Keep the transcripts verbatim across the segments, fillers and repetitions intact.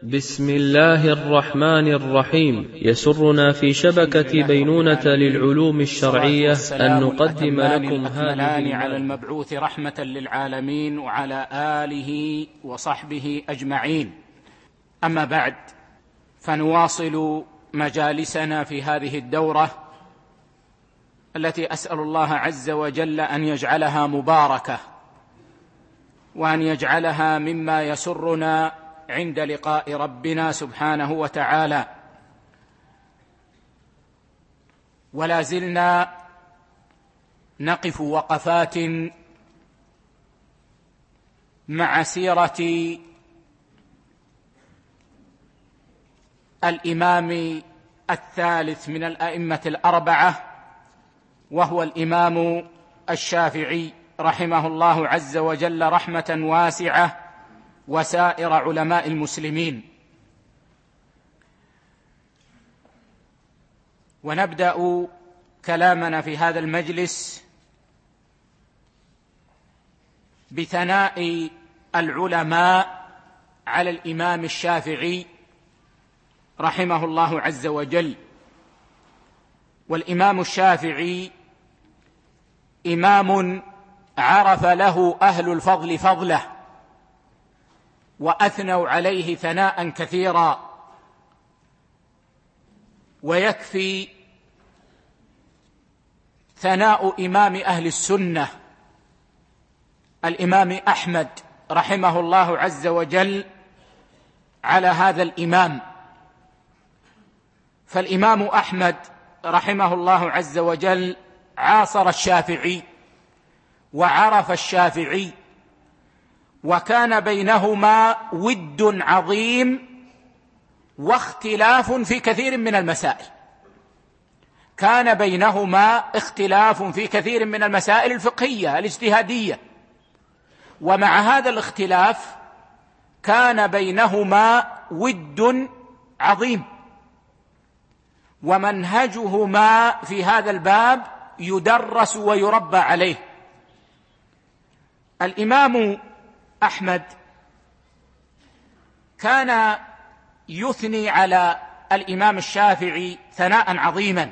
بسم الله الرحمن الرحيم. يسرنا في شبكة بينونة للعلوم الشرعية أن نقدم لكم هذه على المبعوث رحمة للعالمين وعلى آله وصحبه أجمعين. أما بعد، فنواصل مجالسنا في هذه الدورة التي أسأل الله عز وجل أن يجعلها مباركة، وأن يجعلها مما يسرنا عند لقاء ربنا سبحانه وتعالى. ولا زلنا نقف وقفات مع سيرة الإمام الثالث من الأئمة الأربعة، وهو الإمام الشافعي رحمه الله عز وجل رحمة واسعة، وسائر علماء المسلمين. ونبدأ كلامنا في هذا المجلس بثناء العلماء على الإمام الشافعي رحمه الله عز وجل. والإمام الشافعي إمام عرف له أهل الفضل فضله، وأثنوا عليه ثناء كثيرا. ويكفي ثناء إمام أهل السنة الإمام أحمد رحمه الله عز وجل على هذا الإمام. فالإمام أحمد رحمه الله عز وجل عاصر الشافعي وعرف الشافعي، وكان بينهما ود عظيم واختلاف في كثير من المسائل. كان بينهما اختلاف في كثير من المسائل الفقهية الاجتهادية، ومع هذا الاختلاف كان بينهما ود عظيم، ومنهجهما في هذا الباب يدرس ويربى عليه. الإمام أحمد كان يثني على الإمام الشافعي ثناء عظيما.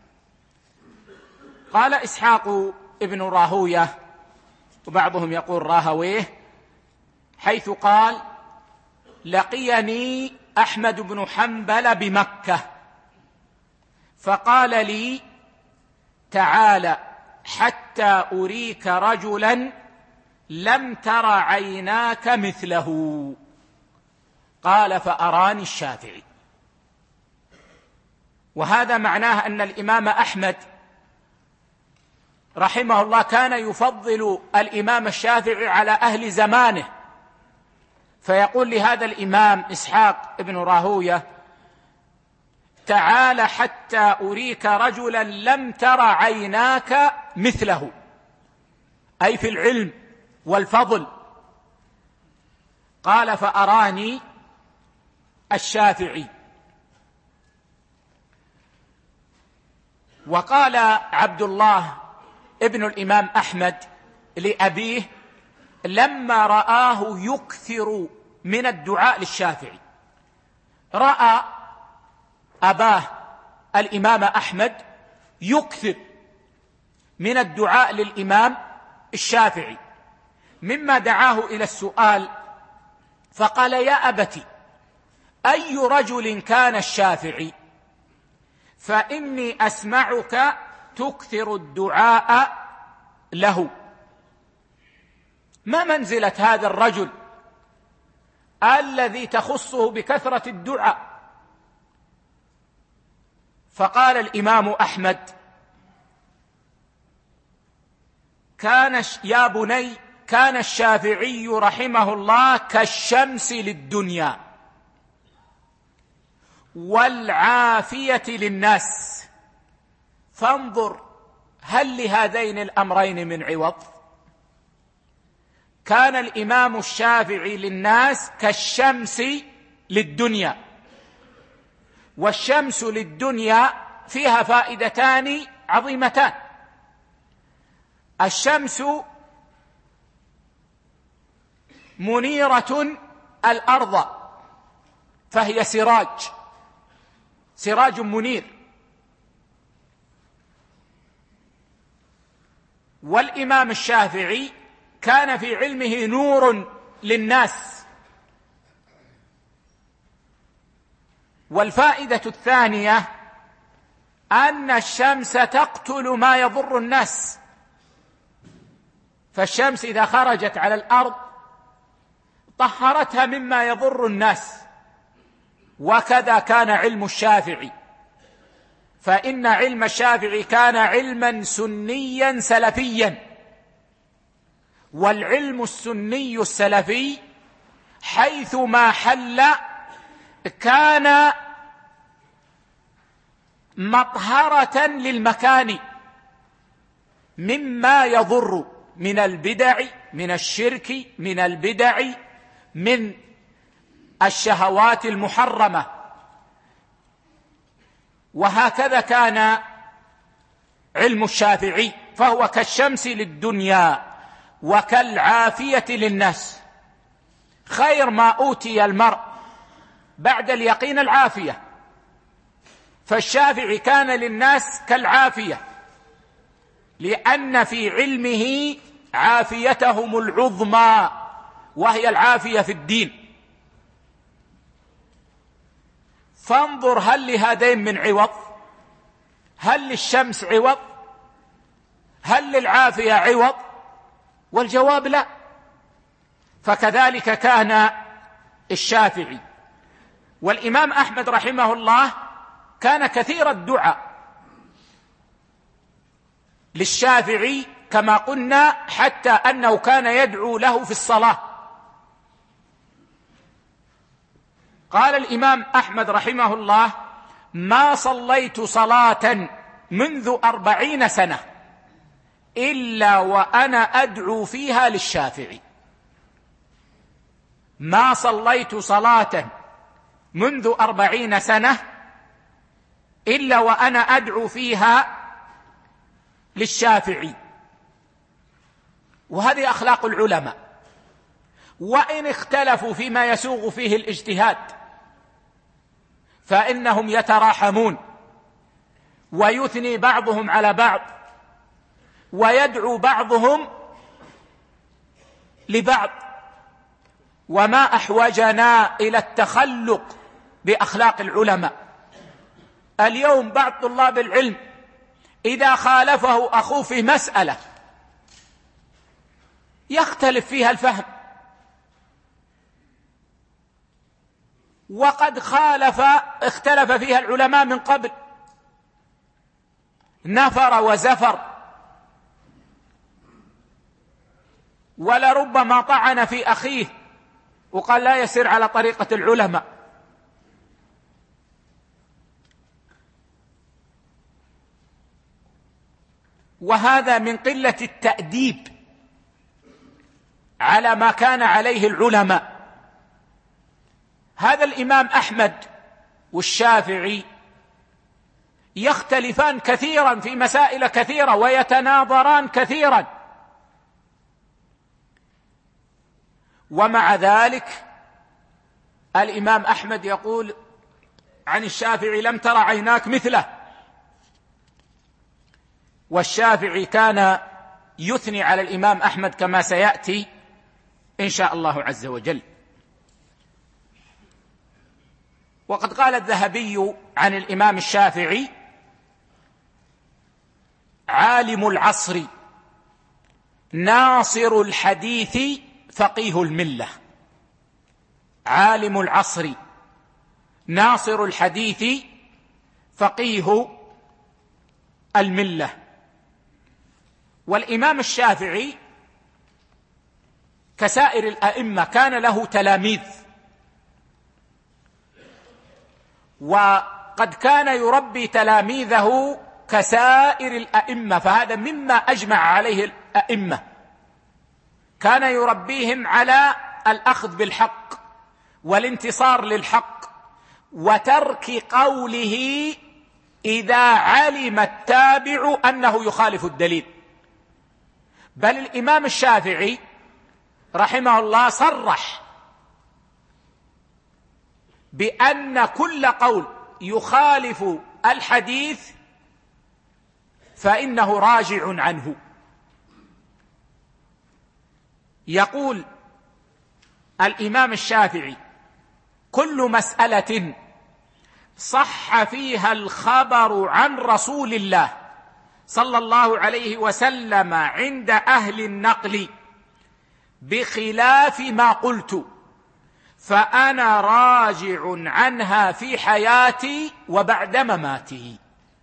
قال إسحاق ابن راهويه، وبعضهم يقول راهويه، حيث قال: لقيني أحمد بن حنبل بمكة فقال لي: تعال حتى أريك رجلا لم تر عيناك مثله. قال: فأراني الشافعي. وهذا معناه أن الإمام أحمد رحمه الله كان يفضل الإمام الشافعي على أهل زمانه، فيقول لهذا الإمام إسحاق ابن راهويه: تعال حتى أريك رجلا لم تر عيناك مثله، أي في العلم والفضل. قال: فأراني الشافعي. وقال عبد الله ابن الإمام أحمد لأبيه لما رآه يكثر من الدعاء للشافعي، رأى أباه الإمام أحمد يكثر من الدعاء للإمام الشافعي، مما دعاه إلى السؤال، فقال: يا أبت، أي رجل كان الشافعي؟ فإني أسمعك تكثر الدعاء له. ما منزلة هذا الرجل الذي تخصه بكثرة الدعاء؟ فقال الإمام أحمد: كان يا بني كان الشافعي رحمه الله كالشمس للدنيا والعافية للناس، فانظر هل لهذين الأمرين من عوض؟ كان الإمام الشافعي للناس كالشمس للدنيا، والشمس للدنيا فيها فائدتان عظيمتان. الشمس منيرة الأرض، فهي سراج سراج منير. والإمام الشافعي كان في علمه نور للناس. والفائدة الثانية أن الشمس تقتل ما يضر الناس، فالشمس إذا خرجت على الأرض طهرتها مما يضر الناس. وكذا كان علم الشافعي، فإن علم الشافعي كان علما سنيا سلفيا. والعلم السني السلفي حيثما حل كان مطهرة للمكان مما يضر من البدع، من الشرك، من البدع، من الشهوات المحرمة. وهكذا كان علم الشافعي، فهو كالشمس للدنيا وكالعافية للناس. خير ما أوتي المرء بعد اليقين العافية، فالشافعي كان للناس كالعافية، لأن في علمه عافيتهم العظمى وهي العافية في الدين. فانظر هل لهذين من عوض؟ هل للشمس عوض؟ هل للعافية عوض؟ والجواب لا. فكذلك كان الشافعي. والإمام أحمد رحمه الله كان كثير الدعاء للشافعي كما قلنا، حتى أنه كان يدعو له في الصلاة. قال الإمام أحمد رحمه الله: ما صليت صلاة منذ أربعين سنة إلا وأنا أدعو فيها للشافعي. ما صليت صلاة منذ أربعين سنة إلا وأنا أدعو فيها للشافعي. وهذه أخلاق العلماء، وإن اختلفوا فيما يسوغ فيه الاجتهاد فإنهم يتراحمون، ويثني بعضهم على بعض، ويدعو بعضهم لبعض. وما أحوجنا إلى التخلق بأخلاق العلماء. اليوم بعض طلاب العلم إذا خالفه أخوه في مسألة يختلف فيها الفهم، وقد خالف اختلف فيها العلماء من قبل، نفر وزفر، ولربما طعن في أخيه وقال لا يسير على طريقة العلماء. وهذا من قلة التأديب على ما كان عليه العلماء. هذا الإمام أحمد والشافعي يختلفان كثيرا في مسائل كثيرة ويتناظران كثيرا، ومع ذلك الإمام أحمد يقول عن الشافعي: لم تر عيناك مثله. والشافعي كان يثني على الإمام أحمد كما سيأتي إن شاء الله عز وجل. وقد قال الذهبي عن الإمام الشافعي: عالم العصر ناصر الحديث فقيه الملة. عالم العصر ناصر الحديث فقيه الملة. والإمام الشافعي كسائر الأئمة كان له تلاميذ، وقد كان يربي تلاميذه كسائر الأئمة، فهذا مما أجمع عليه الأئمة. كان يربيهم على الأخذ بالحق والانتصار للحق وترك قوله إذا علم التابع أنه يخالف الدليل. بل الإمام الشافعي رحمه الله صرح بأن كل قول يخالف الحديث فإنه راجع عنه. يقول الإمام الشافعي: كل مسألة صح فيها الخبر عن رسول الله صلى الله عليه وسلم عند أهل النقل بخلاف ما قلت فأنا راجع عنها في حياتي وبعد مماتي.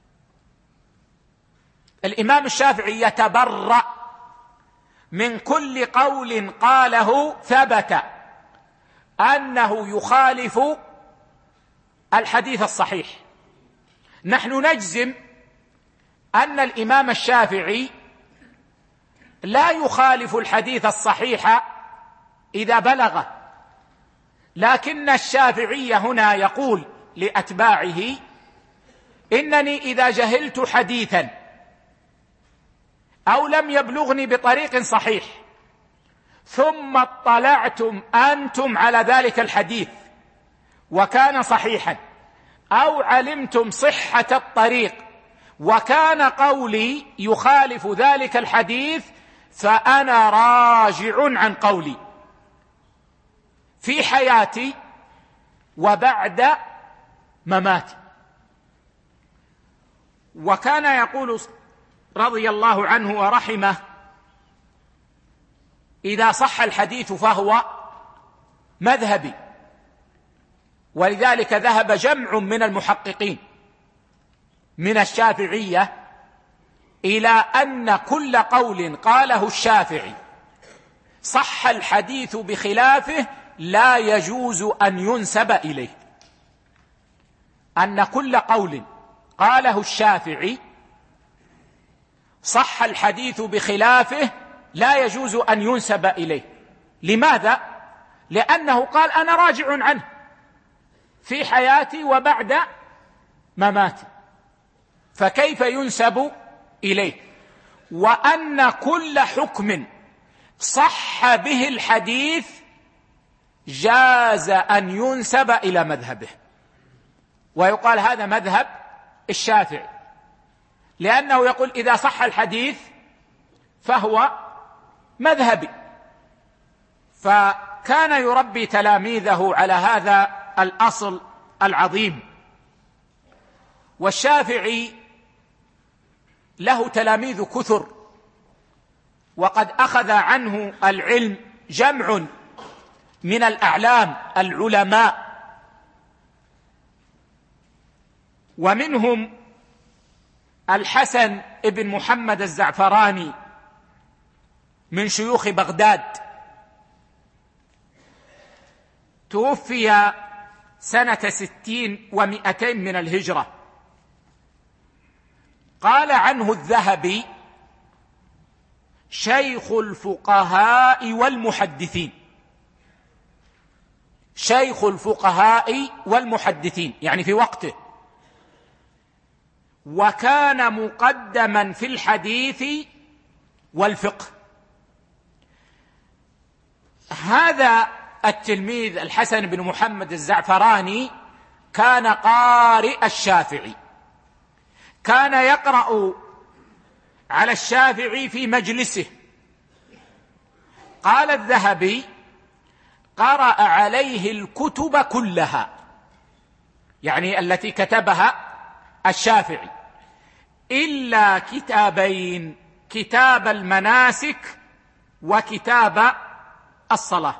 الإمام الشافعي يتبرأ من كل قول قاله ثبت أنه يخالف الحديث الصحيح. نحن نجزم أن الإمام الشافعي لا يخالف الحديث الصحيح إذا بلغه، لكن الشافعي هنا يقول لأتباعه: إنني إذا جهلت حديثا أو لم يبلغني بطريق صحيح ثم اطلعتم أنتم على ذلك الحديث وكان صحيحا، أو علمتم صحة الطريق وكان قولي يخالف ذلك الحديث، فأنا راجع عن قولي في حياتي وبعد مماتي. وكان يقول رضي الله عنه ورحمه: إذا صح الحديث فهو مذهبي. ولذلك ذهب جمع من المحققين من الشافعية إلى أن كل قول قاله الشافعي صح الحديث بخلافه لا يجوز أن ينسب إليه. أن كل قول قاله الشافعي صح الحديث بخلافه لا يجوز أن ينسب إليه. لماذا؟ لأنه قال: أنا راجع عنه في حياتي وبعد مماتي، فكيف ينسب إليه؟ وأن كل حكم صح به الحديث جاز أن ينسب إلى مذهبه، ويقال هذا مذهب الشافعي، لأنه يقول: إذا صح الحديث فهو مذهبي. فكان يربي تلاميذه على هذا الأصل العظيم. والشافعي له تلاميذ كثر، وقد أخذ عنه العلم جمع من الأعلام العلماء، ومنهم الحسن بن محمد الزعفراني من شيوخ بغداد، توفي سنة ستين ومئتين من الهجرة. قال عنه الذهبي: شيخ الفقهاء والمحدثين. شيخ الفقهاء والمحدثين يعني في وقته، وكان مقدما في الحديث والفقه. هذا التلميذ الحسن بن محمد الزعفراني كان قارئ الشافعي، كان يقرأ على الشافعي في مجلسه. قال الذهبي: قرأ عليه الكتب كلها، يعني التي كتبها الشافعي، إلا كتابين: كتاب المناسك وكتاب الصلاة.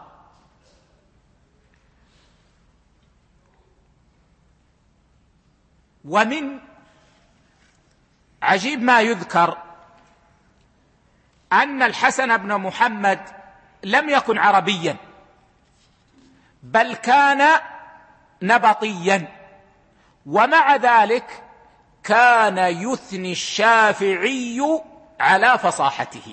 ومن عجيب ما يذكر أن الحسن بن محمد لم يكن عربيا، بل كان نبطيا، ومع ذلك كان يثني الشافعي على فصاحته.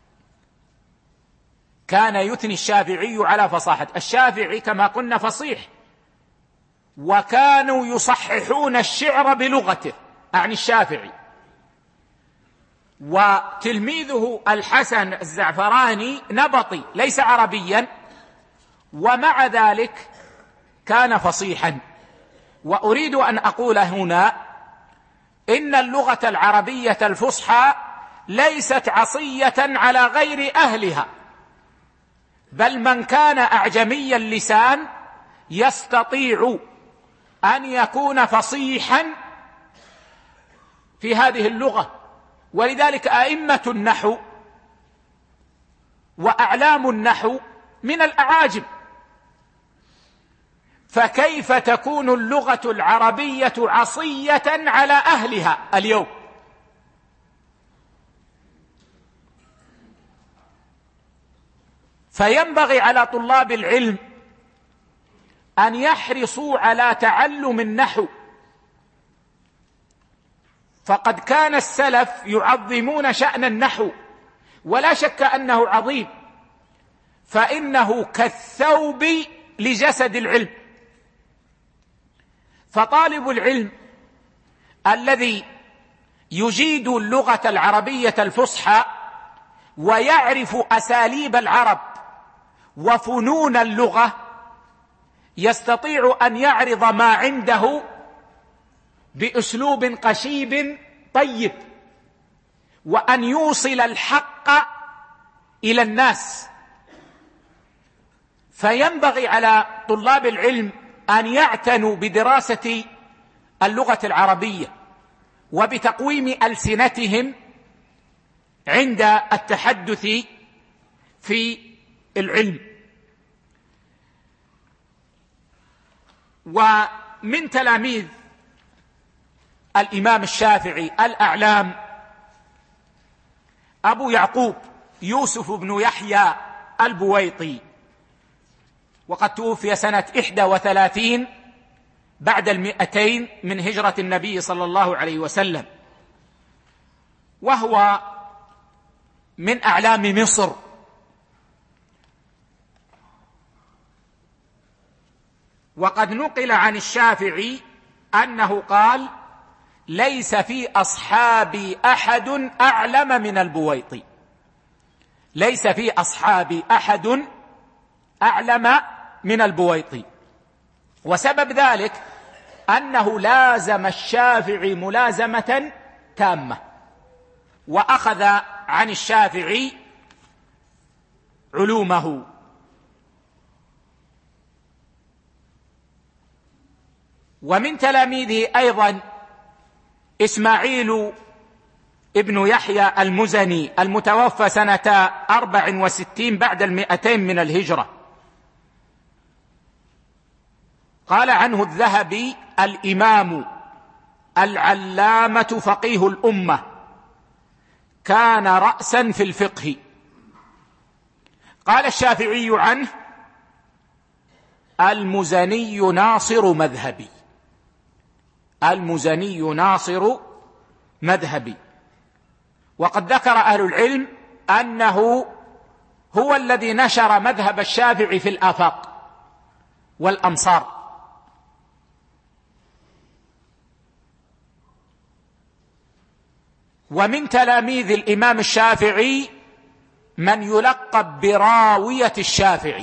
كان يثني الشافعي على فصاحته. الشافعي كما قلنا فصيح، وكانوا يصححون الشعر بلغته، أعني الشافعي. وتلميذه الحسن الزعفراني نبطي ليس عربيا، ومع ذلك كان فصيحا. وأريد أن أقول هنا إن اللغة العربية الفصحى ليست عصية على غير أهلها، بل من كان أعجمي اللسان يستطيع أن يكون فصيحا في هذه اللغة. ولذلك أئمة النحو وأعلام النحو من الأعاجم، فكيف تكون اللغة العربية عصية على أهلها اليوم؟ فينبغي على طلاب العلم أن يحرصوا على تعلم النحو، فقد كان السلف يعظمون شأن النحو، ولا شك أنه عظيم، فإنه كالثوب لجسد العلم. فطالب العلم الذي يجيد اللغة العربية الفصحى ويعرف أساليب العرب وفنون اللغة يستطيع أن يعرض ما عنده بأسلوب قشيب طيب، وأن يوصل الحق إلى الناس. فينبغي على طلاب العلم أن يعتنوا بدراسة اللغة العربية وبتقويم ألسنتهم عند التحدث في العلم. ومن تلاميذ الإمام الشافعي الأعلام أبو يعقوب يوسف بن يحيى البويطي، وقد توفي سنة إحدى وثلاثين بعد المئتين من هجرة النبي صلى الله عليه وسلم، وهو من أعلام مصر. وقد نقل عن الشافعي أنه قال: ليس في أصحابي أحد أعلم من البويطي. ليس في أصحابي أحد أعلم من البويطي. وسبب ذلك أنه لازم الشافعي ملازمة تامة، وأخذ عن الشافعي علومه. ومن تلاميذه أيضا إسماعيل ابن يحيى المزني المتوفى سنة أربع وستين بعد المئتين من الهجرة. قال عنه الذهبي: الإمام العلامة فقيه الأمة، كان رأسا في الفقه. قال الشافعي عنه: المزني ناصر مذهبي. المزني ناصر مذهبي. وقد ذكر أهل العلم أنه هو الذي نشر مذهب الشافعي في الآفاق والأمصار. ومن تلاميذ الإمام الشافعي من يلقب براوية الشافعي،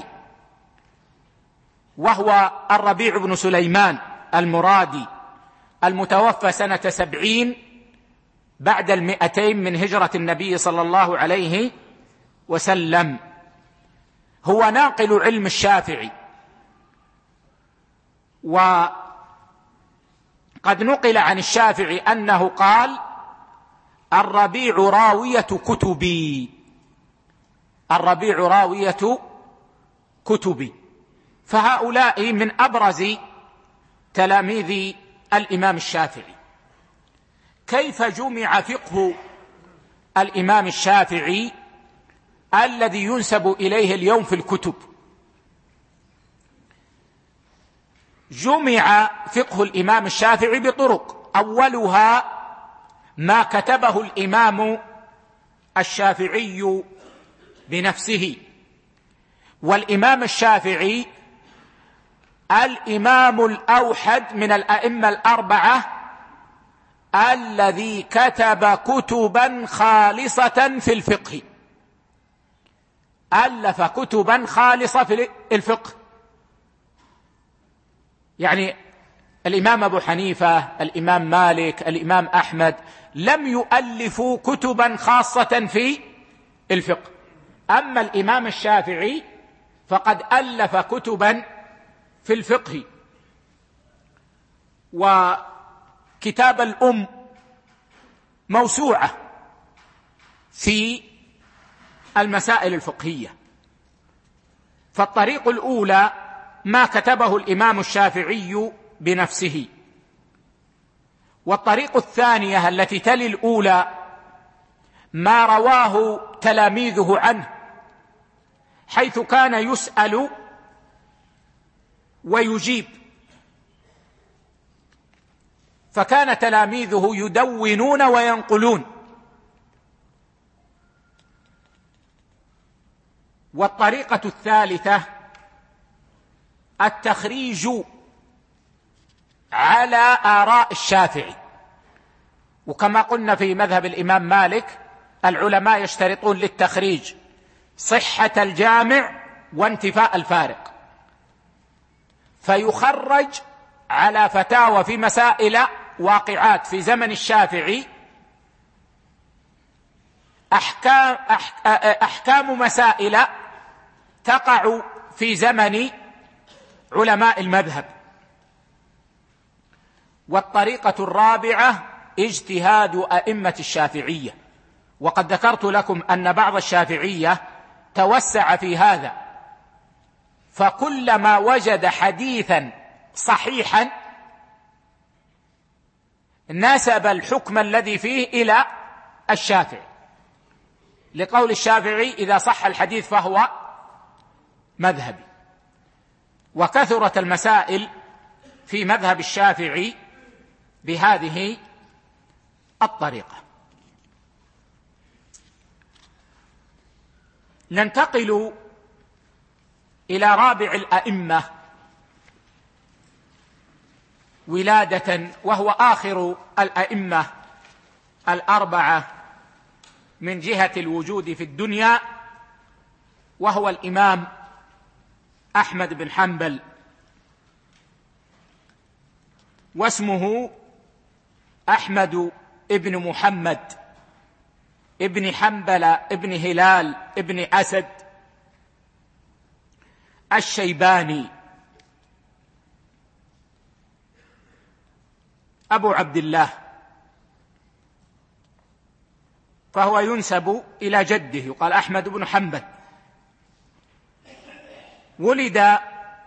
وهو الربيع بن سليمان المرادي المتوفى سنة سبعين بعد المئتين من هجرة النبي صلى الله عليه وسلم. هو ناقل علم الشافعي، وقد نقل عن الشافعي أنه قال: الربيع راوية كتبي. الربيع راوية كتبي. فهؤلاء من أبرز تلاميذ الإمام الشافعي. كيف جمع فقه الإمام الشافعي الذي ينسب إليه اليوم في الكتب؟ جمع فقه الإمام الشافعي بطرق، أولها ما كتبه الإمام الشافعي بنفسه. والإمام الشافعي الإمام الأوحد من الأئمة الأربعة الذي كتب كتبا خالصة في الفقه. ألف كتبا خالصة في الفقه. يعني الإمام أبو حنيفة، الإمام مالك، الإمام أحمد لم يؤلفوا كتبا خاصة في الفقه. أما الإمام الشافعي فقد ألف كتبا في الفقه، وكتاب الأم موسوعة في المسائل الفقهية. فالطريق الأولى ما كتبه الإمام الشافعي بنفسه، والطريق الثانية التي تلي الأولى ما رواه تلاميذه عنه، حيث كان يسأل ويجيب، فكان تلاميذه يدونون وينقلون. والطريقة الثالثة التخريج على آراء الشافعي، وكما قلنا في مذهب الإمام مالك العلماء يشترطون للتخريج صحة الجامع وانتفاء الفارق، فيخرج على فتاوى في مسائل واقعات في زمن الشافعي أحكام, أحكام مسائل تقع في زمن علماء المذهب. والطريقة الرابعة اجتهاد أئمة الشافعية، وقد ذكرت لكم أن بعض الشافعية توسع في هذا، فكلما وجد حديثا صحيحا نسب الحكم الذي فيه إلى الشافعي، لقول الشافعي إذا صح الحديث فهو مذهبي. وكثرت المسائل في مذهب الشافعي بهذه الطريقة. ننتقل إلى رابع الأئمة ولادة، وهو آخر الأئمة الأربعة من جهة الوجود في الدنيا، وهو الإمام أحمد بن حنبل، واسمه أحمد ابن محمد ابن حنبل ابن هلال ابن أسد الشيباني أبو عبد الله، فهو ينسب إلى جده، يقال أحمد بن حنبل. ولد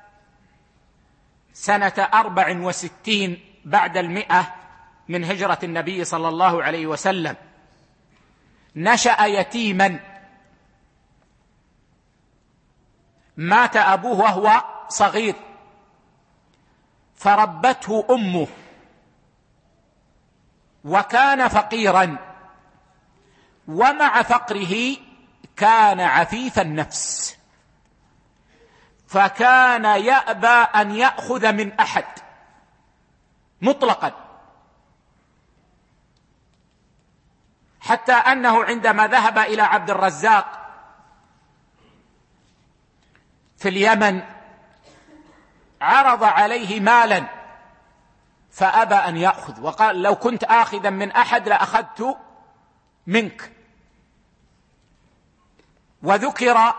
سنة أربع وستين بعد المئة من هجرة النبي صلى الله عليه وسلم. نشأ يتيما، مات أبوه وهو صغير فربته أمه، وكان فقيرا، ومع فقره كان عفيف النفس، فكان يأبى أن يأخذ من أحد مطلقا، حتى أنه عندما ذهب إلى عبد الرزاق في اليمن عرض عليه مالا فأبى أن يأخذ، وقال لو كنت آخذا من أحد لأخذت منك. وذكر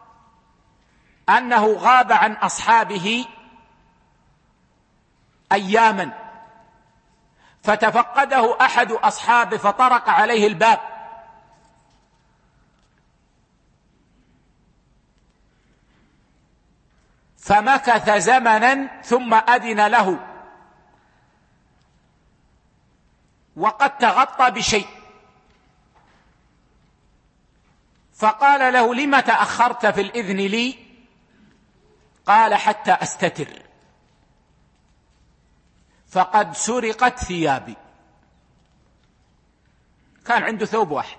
أنه غاب عن أصحابه أياما، فتفقده أحد أصحابه فطرق عليه الباب، فمكث زمنا ثم أذن له، وقد تغطى بشيء، فقال له لم تأخرت في الإذن لي؟ قال حتى أستتر، فقد سرقت ثيابي. كان عنده ثوب واحد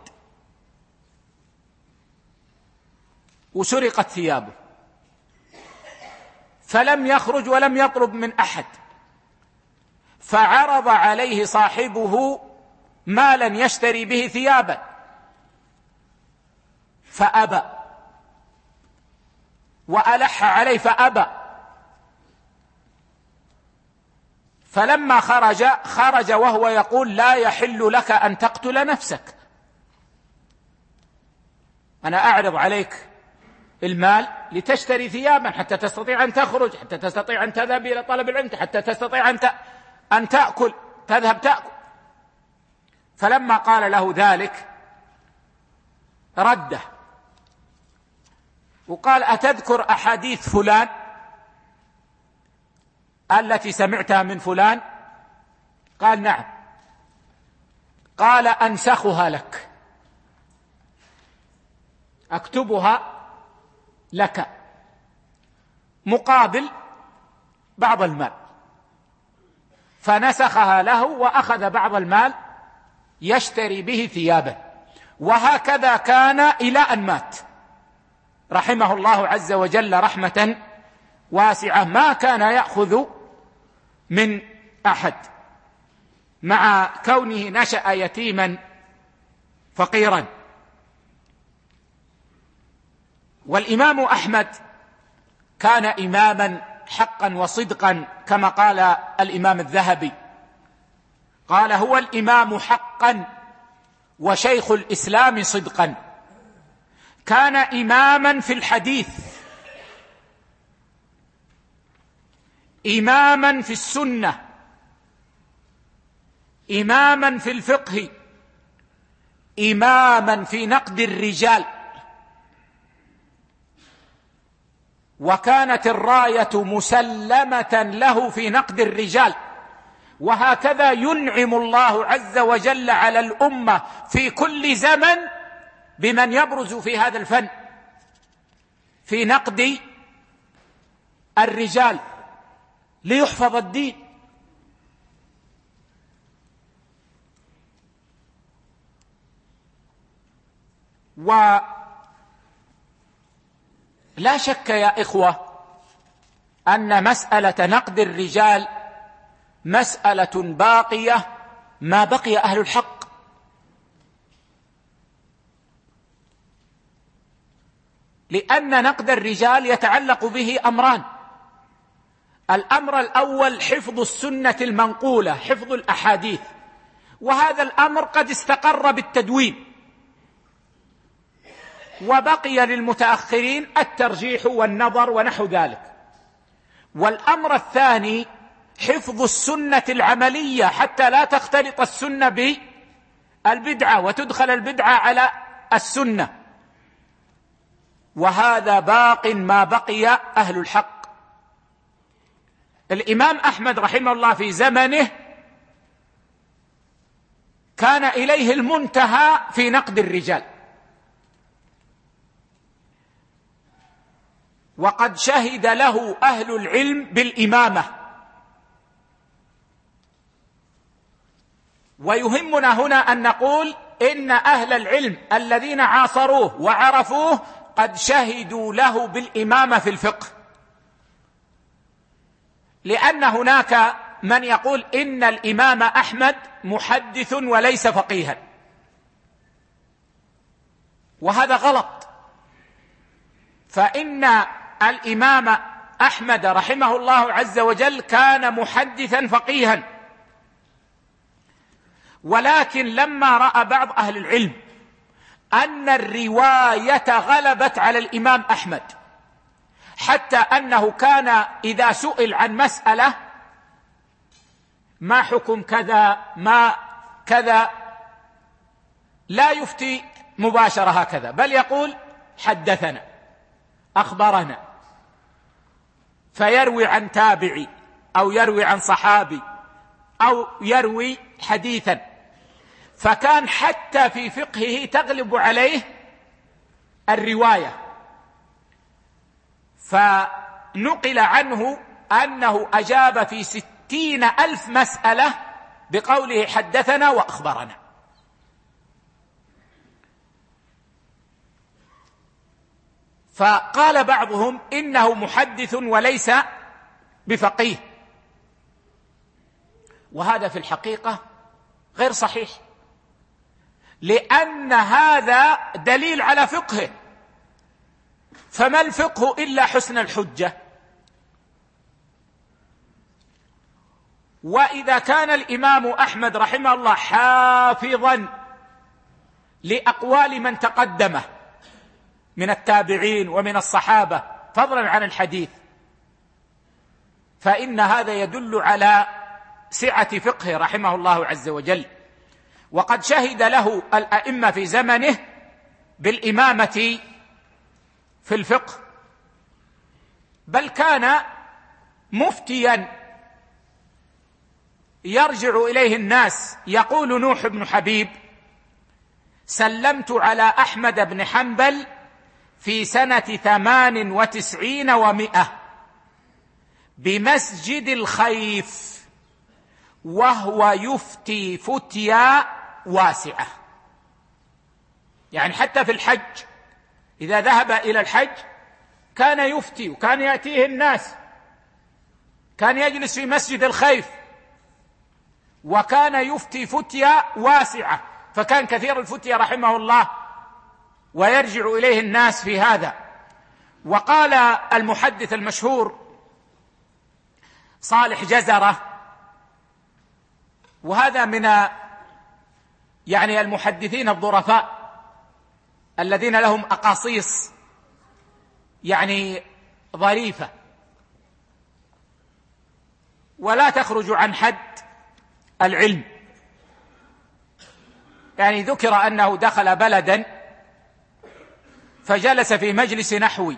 وسرقت ثيابه، فلم يخرج ولم يطلب من أحد، فعرض عليه صاحبه مالا يشتري به ثيابا فأبى، وألح عليه فأبى، فلما خرج خرج وهو يقول لا يحل لك أن تقتل نفسك، أنا أعرض عليك المال لتشتري ثيابا حتى تستطيع أن تخرج، حتى تستطيع أن تذهب إلى طلب العلم، حتى تستطيع أن أن تأكل تذهب تأكل. فلما قال له ذلك رده وقال أتذكر أحاديث فلان التي سمعتها من فلان؟ قال نعم. قال أنسخها لك، أكتبها لك مقابل بعض المال. فنسخها له وأخذ بعض المال يشتري به ثيابا، وهكذا كان إلى أن مات رحمه الله عز وجل رحمة واسعة، ما كان يأخذ من أحد مع كونه نشأ يتيما فقيرا. والإمام أحمد كان إماما حقا وصدقا كما قال الإمام الذهبي، قال هو الإمام حقا وشيخ الإسلام صدقا. كان إماما في الحديث، إماما في السنة، إماما في الفقه، إماما في نقد الرجال. وكانت الراية مسلمة له في نقد الرجال. وهكذا ينعم الله عز وجل على الأمة في كل زمن بمن يبرز في هذا الفن في نقد الرجال ليحفظ الدين. ولا شك يا إخوة أن مسألة نقد الرجال مسألة باقية ما بقي أهل الحق. لأن نقد الرجال يتعلق به أمران: الأمر الأول حفظ السنة المنقولة، حفظ الأحاديث، وهذا الأمر قد استقر بالتدوين، وبقي للمتأخرين الترجيح والنظر ونحو ذلك. والأمر الثاني حفظ السنة العملية حتى لا تختلط السنة بالبدعة وتدخل البدعة على السنة، وهذا باق ما بقي أهل الحق. الإمام أحمد رحمه الله في زمنه كان إليه المنتهى في نقد الرجال، وقد شهد له أهل العلم بالإمامة. ويهمنا هنا أن نقول إن أهل العلم الذين عاصروه وعرفوه قد شهدوا له بالإمامة في الفقه، لأن هناك من يقول إن الإمام أحمد محدث وليس فقيها، وهذا غلط. فإن الإمام أحمد رحمه الله عز وجل كان محدثا فقيها، ولكن لما رأى بعض أهل العلم أن الرواية غلبت على الإمام أحمد، حتى أنه كان إذا سئل عن مسألة ما حكم كذا ما كذا لا يفتي مباشرة هكذا، بل يقول حدثنا أخبرنا، فيروي عن تابعي أو يروي عن صحابي أو يروي حديثا. فكان حتى في فقهه تغلب عليه الرواية. فنقل عنه أنه أجاب في ستين ألف مسألة بقوله حدثنا وأخبرنا. فقال بعضهم إنه محدث وليس بفقيه، وهذا في الحقيقة غير صحيح، لأن هذا دليل على فقهه. فما الفقه إلا حسن الحجة؟ وإذا كان الإمام أحمد رحمه الله حافظا لأقوال من تقدمه من التابعين ومن الصحابة فضلا عن الحديث، فإن هذا يدل على سعة فقهه رحمه الله عز وجل. وقد شهد له الأئمة في زمنه بالإمامة في الفقه، بل كان مفتيا يرجع إليه الناس. يقول نوح بن حبيب: سلمت على أحمد بن حنبل في سنة ثمان وتسعين ومئة بمسجد الخيف وهو يفتي فتيا واسعة. يعني حتى في الحج إذا ذهب إلى الحج كان يفتي، وكان يأتيه الناس، كان يجلس في مسجد الخيف وكان يفتي فتيا واسعة، فكان كثير الفتيا رحمه الله ويرجع إليه الناس في هذا. وقال المحدث المشهور صالح جزرة، وهذا من يعني المحدثين الظرفاء الذين لهم أقاصيص يعني ظريفة ولا تخرج عن حد العلم. يعني ذكر أنه دخل بلدا فجلس في مجلس نحوي،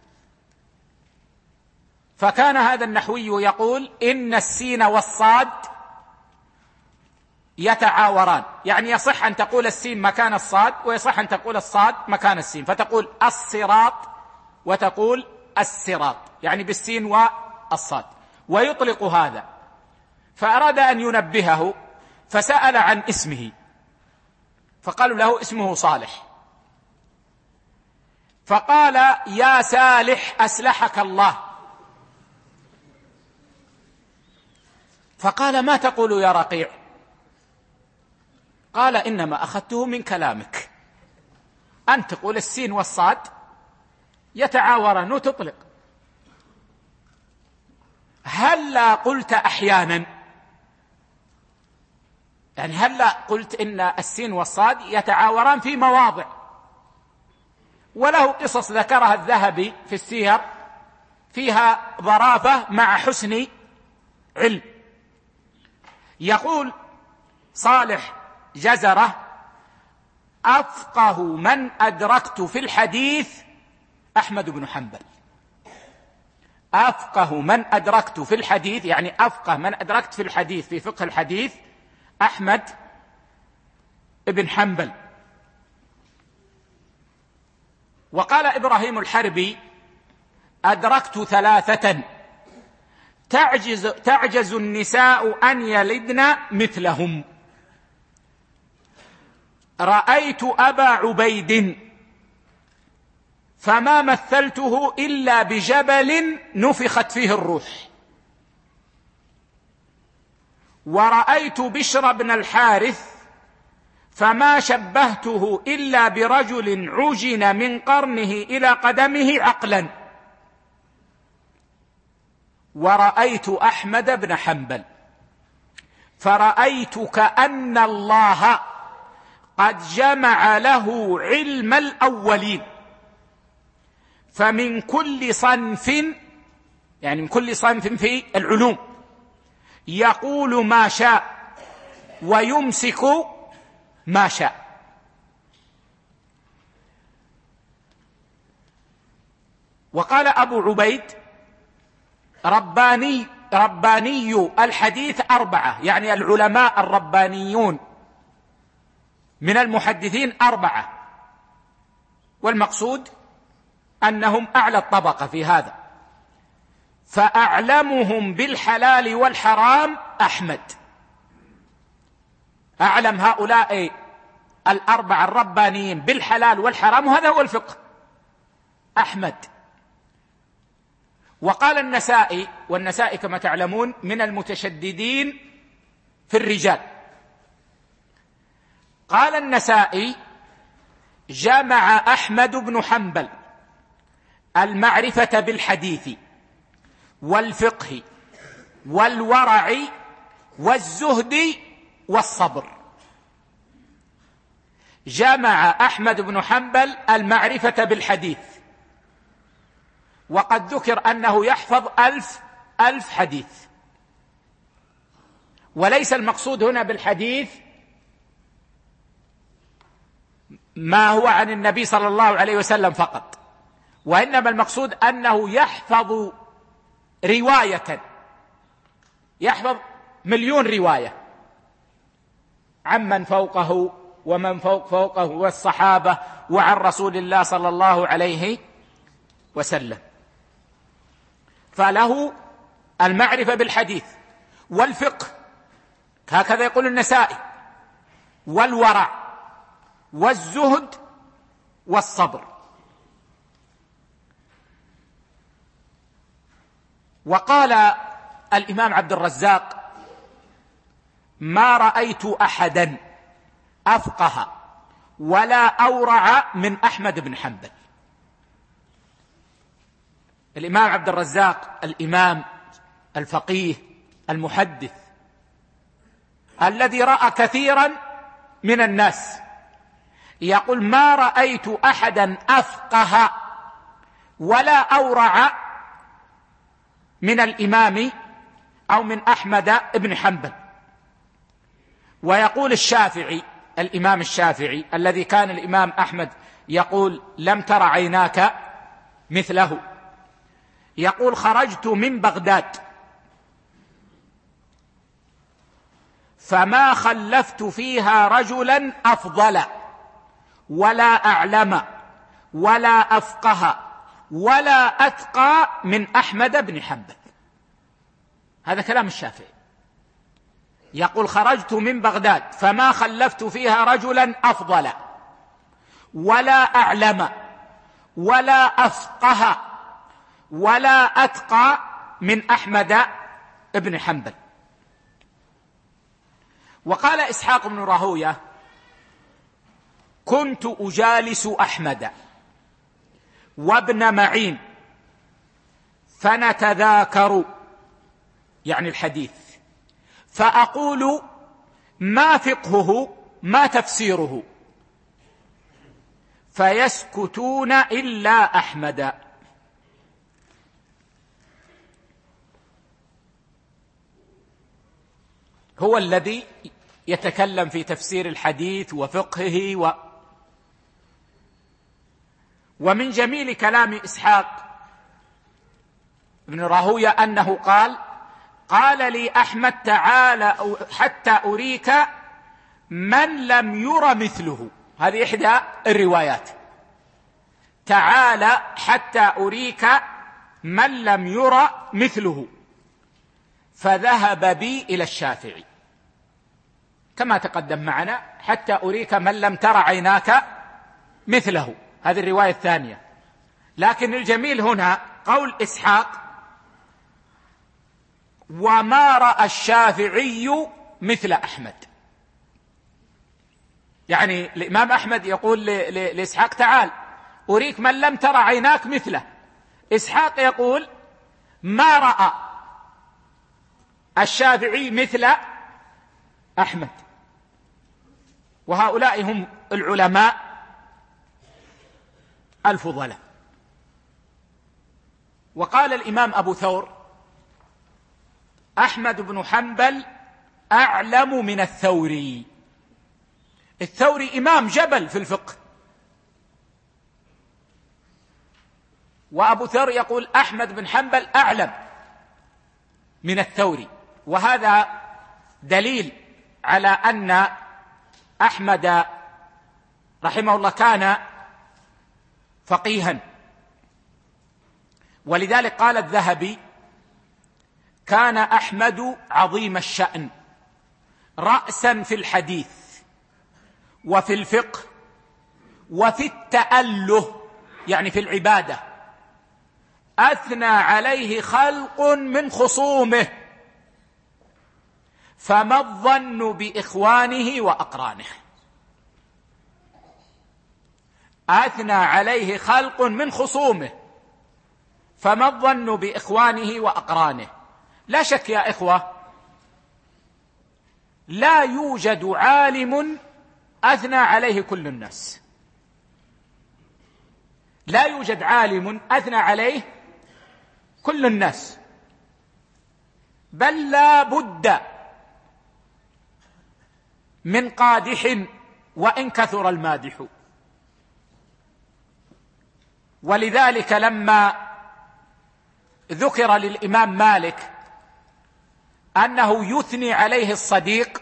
فكان هذا النحوي يقول: إن السين والصاد يتعاوران. يعني يصح أن تقول السين مكان الصاد، ويصح أن تقول الصاد مكان السين، فتقول الصراط وتقول الصراط، يعني بالسين والصاد، ويطلق هذا. فأراد أن ينبهه فسأل عن اسمه، فقالوا له: اسمه صالح. فقال: يا سالح أسلحك الله. فقال: ما تقول يا رقيع؟ قال: إنما أخذته من كلامك، أن تقول السين والصاد يتعاوران وتطلق. هلا قلت أحيانا، يعني هلا قلت إن السين والصاد يتعاوران في مواضع. وله قصص ذكرها الذهبي في السير فيها ظرافة مع حسن علم. يقول صالح جزرة: أفقه من أدركت في الحديث أحمد بن حنبل. أفقه من أدركت في الحديث، يعني أفقه من أدركت في الحديث في فقه الحديث أحمد بن حنبل. وقال إبراهيم الحربي: أدركت ثلاثة تعجز, تعجز النساء أن يلدن مثلهم. رأيت أبا عبيد فما مثلته إلا بجبل نفخت فيه الروح، ورأيت بشر بن الحارث فما شبهته إلا برجل عجن من قرنه إلى قدمه عقلا، ورأيت أحمد بن حنبل فرأيت كأن الله قد جمع له علم الأولين، فمن كل صنف، يعني من كل صنف في العلوم، يقول ما شاء ويمسك ما شاء. وقال أبو عبيد: رباني رباني الحديث أربعة، يعني العلماء الربانيون من المحدثين أربعة، والمقصود أنهم أعلى الطبقة في هذا. فأعلمهم بالحلال والحرام أحمد. أعلم هؤلاء الأربعة الربانيين بالحلال والحرام، وهذا هو الفقه، أحمد. وقال النسائي، والنسائي كما تعلمون من المتشددين في الرجال، قال النسائي: جمع أحمد بن حنبل المعرفة بالحديث والفقه والورع والزهد والصبر. جمع أحمد بن حنبل المعرفة بالحديث، وقد ذكر أنه يحفظ ألف ألف حديث، وليس المقصود هنا بالحديث ما هو عن النبي صلى الله عليه وسلم فقط، وإنما المقصود أنه يحفظ رواية، يحفظ مليون رواية عمن فوقه ومن فوق فوقه والصحابة وعن رسول الله صلى الله عليه وسلم. فله المعرفة بالحديث والفقه، هكذا يقول النسائي، والورع والزهد والصبر. وقال الإمام عبد الرزاق: ما رأيت أحدا أفقه ولا أورع من أحمد بن حنبل. الإمام عبد الرزاق الإمام الفقيه المحدث الذي رأى كثيرا من الناس يقول: ما رأيت أحدا أفقه ولا أورع من الإمام أو من أحمد بن حنبل. ويقول الشافعي، الإمام الشافعي الذي كان الإمام أحمد يقول: لم تر عيناك مثله، يقول: خرجت من بغداد فما خلفت فيها رجلا أفضل ولا أعلم ولا أفقه ولا أتقى من أحمد بن حنبل. هذا كلام الشافعي، يقول: خرجت من بغداد فما خلفت فيها رجلا أفضل ولا أعلم ولا أفقه ولا أتقى من أحمد بن حنبل. وقال إسحاق بن راهويه: كنت أجالس أحمد وابن معين فنتذاكر، يعني الحديث، فأقول: ما فقهه ما تفسيره؟ فيسكتون إلا أحمد. هو الذي يتكلم في تفسير الحديث وفقهه و... ومن جميل كلام إسحاق بن راهويه أنه قال: قال لي أحمد: تعال حتى أريك من لم ير مثله. هذه إحدى الروايات: تعال حتى أريك من لم ير مثله. فذهب بي إلى الشافعي كما تقدم معنا: حتى أريك من لم تر عيناك مثله. هذه الرواية الثانية. لكن الجميل هنا قول إسحاق: وما رأى الشافعي مثل أحمد. يعني الإمام أحمد يقول لإسحاق: تعال أريك من لم تر عيناك مثله. إسحاق يقول: ما رأى الشافعي مثل أحمد. وهؤلاء هم العلماء الفضلاء. وقال الإمام أبو ثور: أحمد بن حنبل أعلم من الثوري. الثوري إمام جبل في الفقه، وأبو ثور يقول: أحمد بن حنبل أعلم من الثوري. وهذا دليل على أن أحمد رحمه الله كان فقيها. ولذلك قال الذهبي: كان أحمد عظيم الشأن رأسا في الحديث وفي الفقه وفي التأله، يعني في العبادة. أثنى عليه خلق من خصومه، فما الظن بإخوانه وأقرانه. أثنى عليه خلق من خصومه، فما الظن بإخوانه وأقرانه. لا شك يا إخوة لا يوجد عالم أثنى عليه كل الناس، لا يوجد عالم أثنى عليه كل الناس، بل لا بد من قادح وإن كثر المادح. ولذلك لما ذكر للإمام مالك أنه يثني عليه الصديق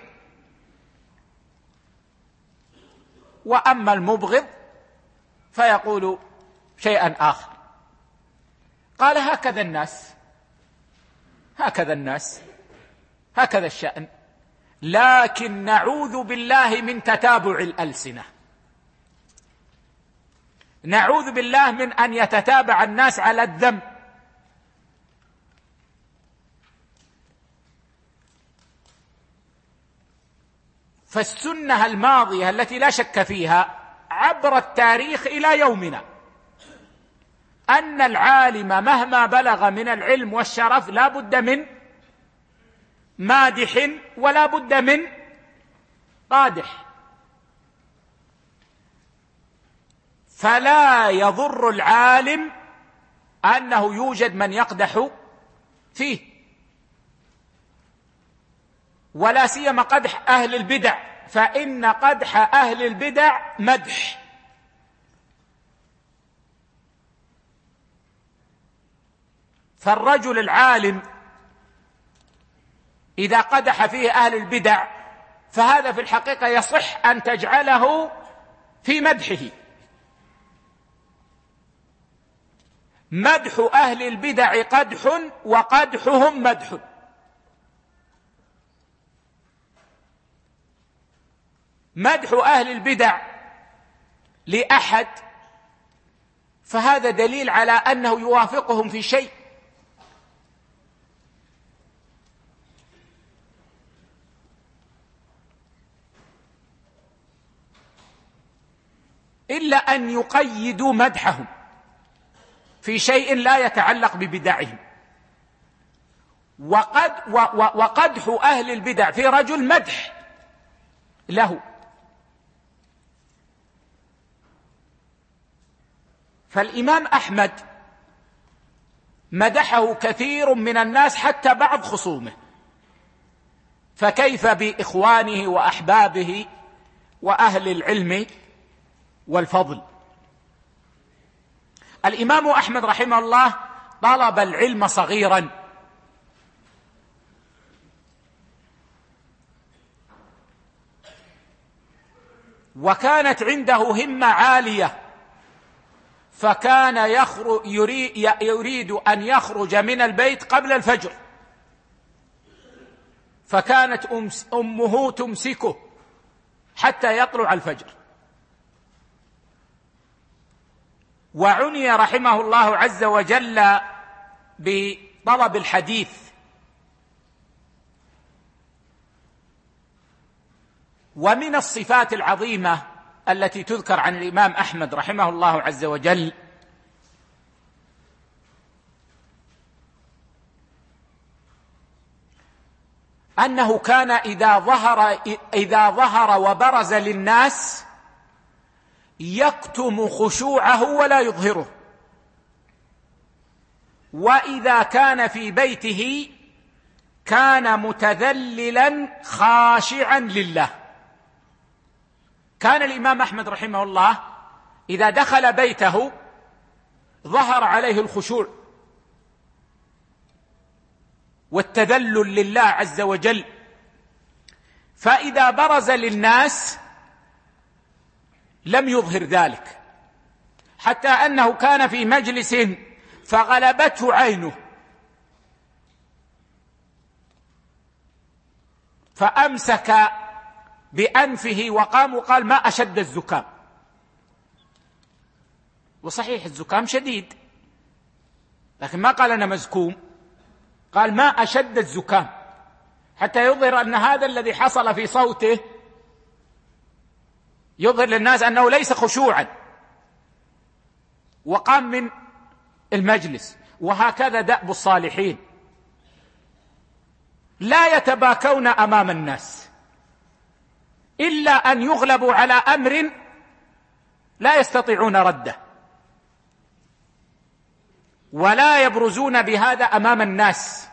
وأما المبغض فيقول شيئا آخر، قال هكذا الناس، هكذا الناس، هكذا الشأن، لكن نعوذ بالله من تتابع الألسنة، نعوذ بالله من أن يتتابع الناس على الذم. فالسنة الماضية التي لا شك فيها عبر التاريخ إلى يومنا أن العالم مهما بلغ من العلم والشرف لا بد من مادح ولا بد من قادح. فلا يضر العالم أنه يوجد من يقدح فيه، ولا سيما قدح أهل البدع، فإن قدح أهل البدع مدح. فالرجل العالم إذا قدح فيه أهل البدع فهذا في الحقيقة يصح أن تجعله في مدحه. مدح أهل البدع قدح وقدحهم مدح. مدح أهل البدع لأحد فهذا دليل على أنه يوافقهم في شيء، إلا أن يقيدوا مدحهم في شيء لا يتعلق ببدعهم. وقد وقدح أهل البدع في رجل مدح له. فالإمام أحمد مدحه كثير من الناس حتى بعض خصومه، فكيف بإخوانه وأحبابه وأهل العلم والفضل. الإمام أحمد رحمه الله طلب العلم صغيرا، وكانت عنده همة عالية، فكان يخرج يريد أن يخرج من البيت قبل الفجر، فكانت أمه تمسكه حتى يطلع الفجر. وعني رحمه الله عز وجل بطلب الحديث، ومن الصفات العظيمة التي تذكر عن الإمام أحمد رحمه الله عز وجل أنه كان إذا ظهر إذا ظهر وبرز للناس يكتم خشوعه ولا يظهره، وإذا كان في بيته كان متذللا خاشعا لله. كان الإمام أحمد رحمه الله إذا دخل بيته ظهر عليه الخشوع والتذلل لله عز وجل، فإذا برز للناس لم يظهر ذلك، حتى أنه كان في مجلس فغلبته عينه فأمسك بأنفه وقام وقال ما أشد الزكام. وصحيح الزكام شديد، لكن ما قال أنا مزكوم، قال ما أشد الزكام، حتى يظهر أن هذا الذي حصل في صوته يظهر للناس أنه ليس خشوعا، وقام من المجلس. وهكذا دأب الصالحين، لا يتباكون أمام الناس، إلا أن يغلبوا على أمر لا يستطيعون رده، ولا يبرزون بهذا أمام الناس.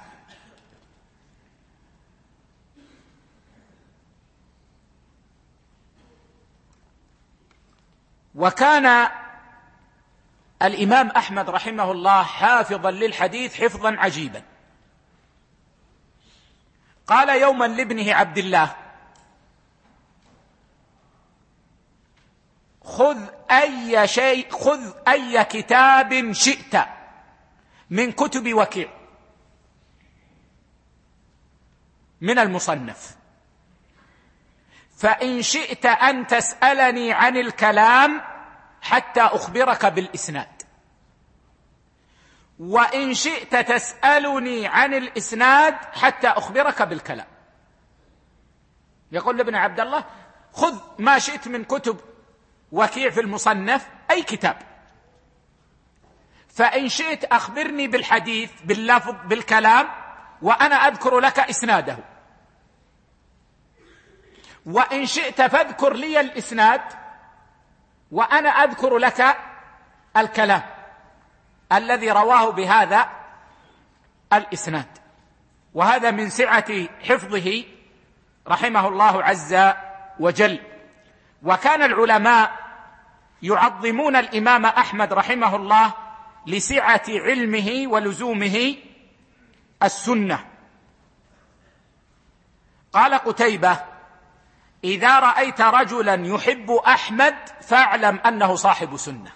وكان الإمام أحمد رحمه الله حافظا للحديث حفظا عجيبا. قال يوما لابنه عبد الله: خذ أي شيء خذ أي كتاب شئت من كتب وكيع من المصنف، فإن شئت أن تسألني عن الكلام حتى أخبرك بالإسناد، وإن شئت تسألني عن الإسناد حتى أخبرك بالكلام. يقول لابن عبد الله: خذ ما شئت من كتب وكيع في المصنف، أي كتاب، فإن شئت أخبرني بالحديث باللفظ بالكلام وأنا أذكر لك إسناده، وإن شئت فاذكر لي الإسناد وأنا أذكر لك الكلام الذي رواه بهذا الإسناد. وهذا من سعة حفظه رحمه الله عز وجل. وكان العلماء يعظمون الإمام أحمد رحمه الله لسعة علمه ولزومه السنة. قال قتيبة: إذا رأيت رجلا يحب أحمد فاعلم أنه صاحب سنة.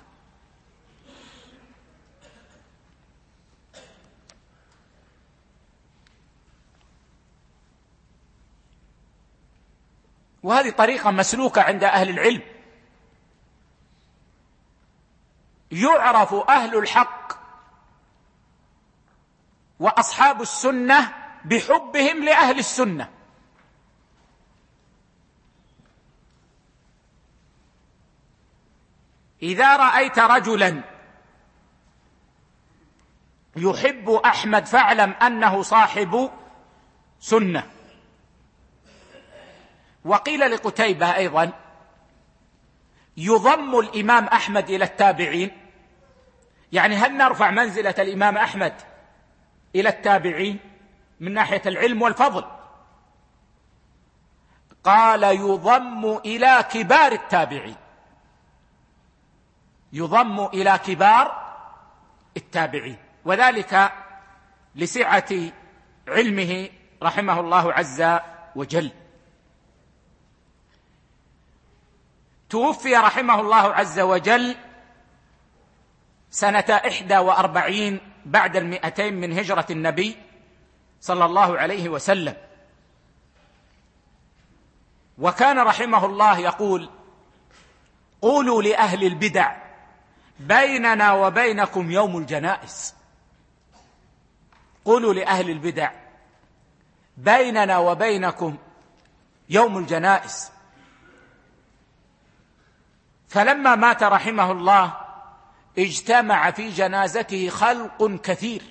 وهذه طريقة مسلوكة عند أهل العلم. يعرف أهل الحق وأصحاب السنة بحبهم لأهل السنة. إذا رأيت رجلا يحب أحمد فاعلم أنه صاحب سنة. وقيل لقتيبة أيضا: يضم الإمام أحمد إلى التابعين، يعني هل نرفع منزلة الإمام أحمد إلى التابعين من ناحية العلم والفضل؟ قال: يضم إلى كبار التابعين، يضم إلى كبار التابعين، وذلك لسعة علمه رحمه الله عز وجل. توفي رحمه الله عز وجل سنة إحدى وأربعين بعد المئتين من هجرة النبي صلى الله عليه وسلم. وكان رحمه الله يقول: قولوا لأهل البدع بيننا وبينكم يوم الجنائز. قولوا لأهل البدع بيننا وبينكم يوم الجنائز. فلما مات رحمه الله اجتمع في جنازته خلق كثير،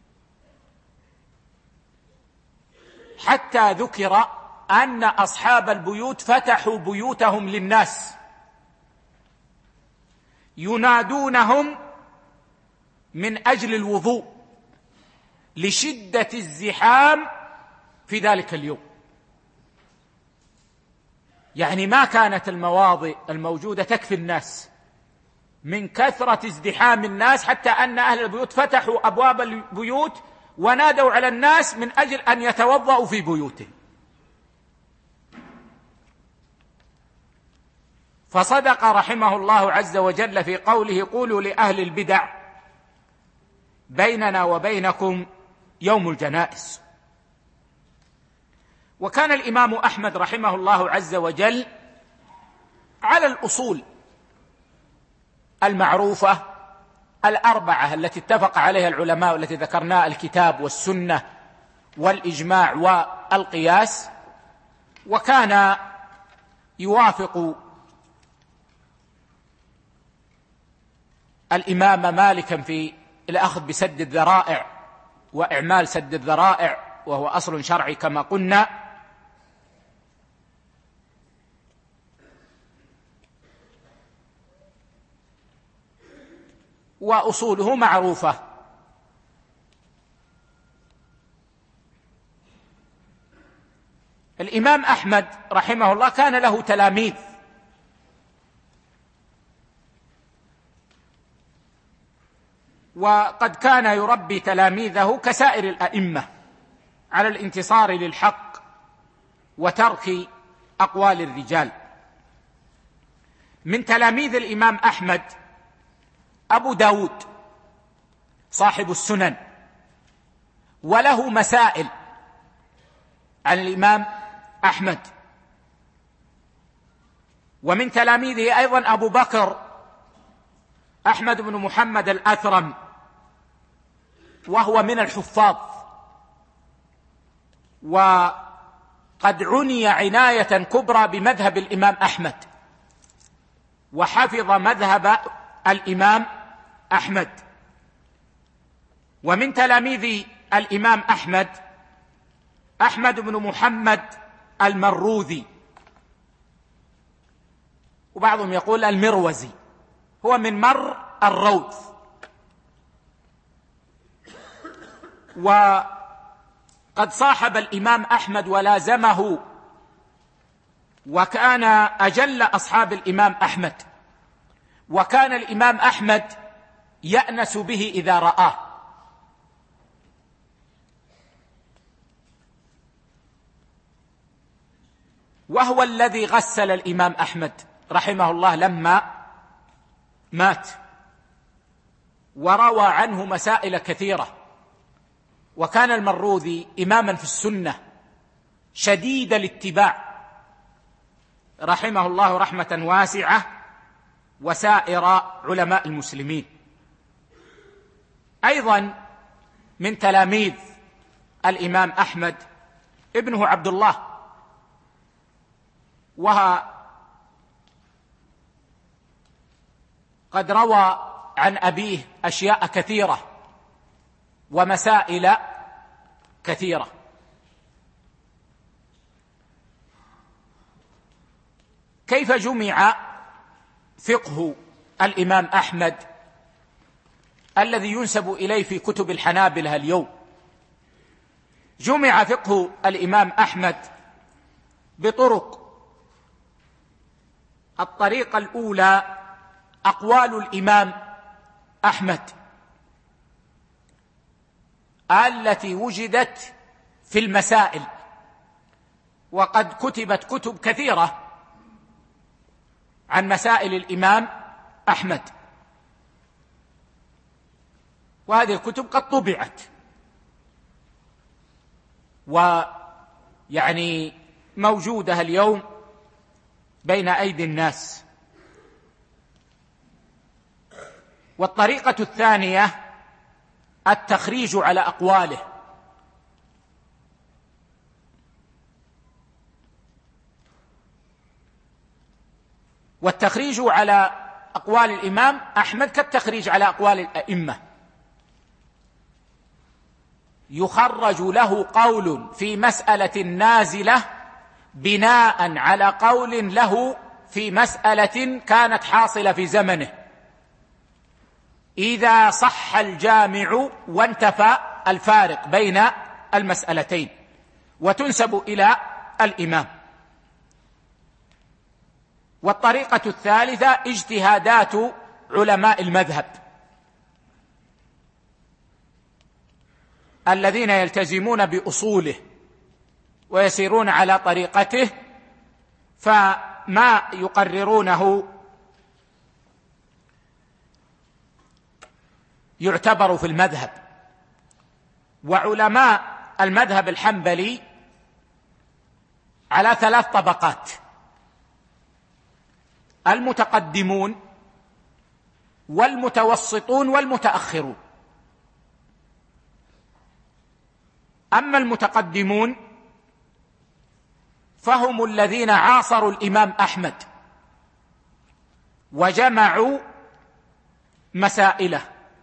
حتى ذكر أن أصحاب البيوت فتحوا بيوتهم للناس ينادونهم من أجل الوضوء لشدة الزحام في ذلك اليوم. يعني ما كانت المواضع الموجودة تكفي الناس من كثرة ازدحام الناس، حتى أن أهل البيوت فتحوا أبواب البيوت ونادوا على الناس من أجل أن يتوضأوا في بيوتهم. فصدق رحمه الله عز وجل في قوله: قولوا لأهل البدع بيننا وبينكم يوم الجنائز. وكان الإمام أحمد رحمه الله عز وجل على الأصول المعروفة الأربعة التي اتفق عليها العلماء والتي ذكرناها: الكتاب والسنة والإجماع والقياس. وكان يوافق الإمام مالكا في الأخذ بسد الذرائع وإعمال سد الذرائع، وهو أصل شرعي كما قلنا. وأصوله معروفة. الإمام أحمد رحمه الله كان له تلاميذ، وقد كان يربي تلاميذه كسائر الأئمة على الانتصار للحق وترك أقوال الرجال. من تلاميذ الإمام أحمد أبو داود صاحب السنن، وله مسائل عن الإمام أحمد. ومن تلاميذه أيضا أبو بكر أحمد بن محمد الأثرم، وهو من الحفاظ، وقد عني عناية كبرى بمذهب الإمام أحمد، وحفظ مذهب الإمام أحمد. ومن تلاميذ الإمام أحمد أحمد بن محمد المروذي، وبعضهم يقول المروزي، هو من مر الروذ. وقد صاحب الإمام أحمد ولازمه، وكان أجل أصحاب الإمام أحمد، وكان الإمام أحمد يأنس به إذا رآه. وهو الذي غسل الإمام أحمد رحمه الله لما مات، وروى عنه مسائل كثيرة. وكان المروذي إماما في السنة شديد الاتباع رحمه الله رحمة واسعة، وسائر علماء المسلمين. أيضا من تلاميذ الإمام أحمد ابنه عبد الله، وقد روى عن أبيه أشياء كثيرة ومسائل كثيرة. كيف جمع فقه الإمام أحمد الذي ينسب إليه في كتب الحنابلة اليوم؟ جمع فقه الإمام أحمد بطرق. الطريقة الأولى أقوال الإمام أحمد التي وجدت في المسائل، وقد كتبت كتب كثيرة عن مسائل الإمام أحمد، وهذه الكتب قد طبعت ويعني موجودة اليوم بين أيدي الناس. والطريقة الثانية التخريج على أقواله، والتخريج على أقوال الإمام أحمد كالتخريج على أقوال الأئمة، يخرج له قول في مسألة نازلة بناء على قول له في مسألة كانت حاصلة في زمنه، إذا صح الجامع وانتفى الفارق بين المسألتين، وتنسب إلى الإمام. والطريقة الثالثة اجتهادات علماء المذهب الذين يلتزمون بأصوله ويسيرون على طريقته، فما يقررونه يعتبر في المذهب. وعلماء المذهب الحنبلي على ثلاث طبقات: المتقدمون والمتوسطون والمتأخرون. أما المتقدمون فهم الذين عاصروا الإمام أحمد وجمعوا مسائله،